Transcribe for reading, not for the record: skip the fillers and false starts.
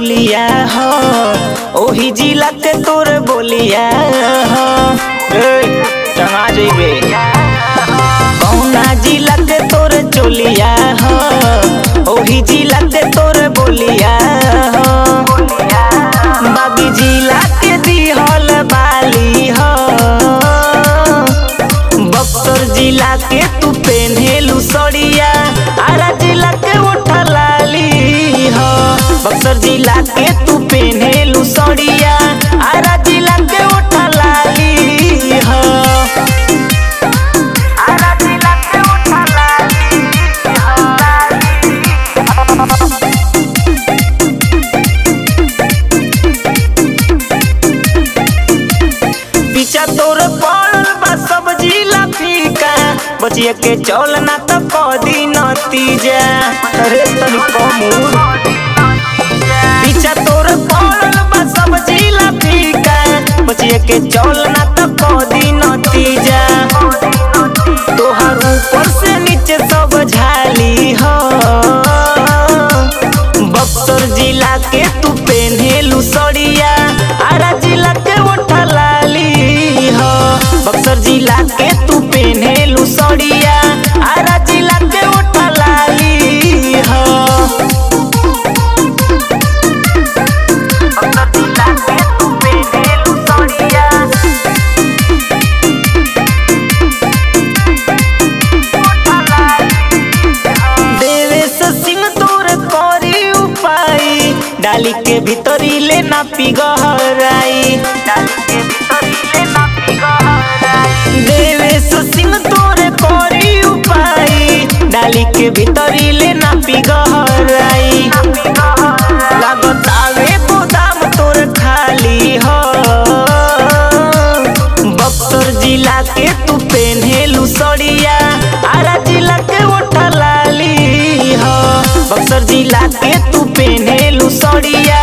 चोलिया हो, ओही जिला के तोर बोलिया हो। टंगा जइबे कौना जिला के तोर चोलिया हो, ओही जिला के तोर बोलिया हो। बागी जिला के दिहल बाली हो, बक्सर जिला के तू पेन्हेलू सड़िया, आरा जिला के उठा लाली हो। बक्सर जिला के तू पेन्हेलू सड़िया, आरा जिला के उठा लाली हो। आरा जिला के उठा लाली पीछा तोर पड़ल बा सब जिला फीका, बचिए के चल ना तो कदी नतीजा। अरे तनी कमूर पीछा तोर पड़ल बा सब जिला फीका, बचिए के चल ना तो कदी नतीजा। तोहर ऊपर से नीचे सब झाली हो, बक्सर जिला के तू पेन्हेलू सड़िया, आरा जिला के उठा लाली हो। बक्सर जिला के तू पेन्हेलू सड़िया, आरा जिला के उठा लाली हो। बक्सर जिला के तू पेन्हेलू सड़िया, देवेश सिंह तोर करी उपाय, डाली के भीतरी ले ना पिघराई। देवेश सिंह तोर करी उपाय, डाली के भीतरी ले ना पिघराई। लागत आवे गोदाम तोर खाली हो, बक्सर जिला के तू पेन्हेलू सड़िया, आरा जिला के उठा लाली हो। बक्सर जिला के तू पेन्हेलू सड़िया,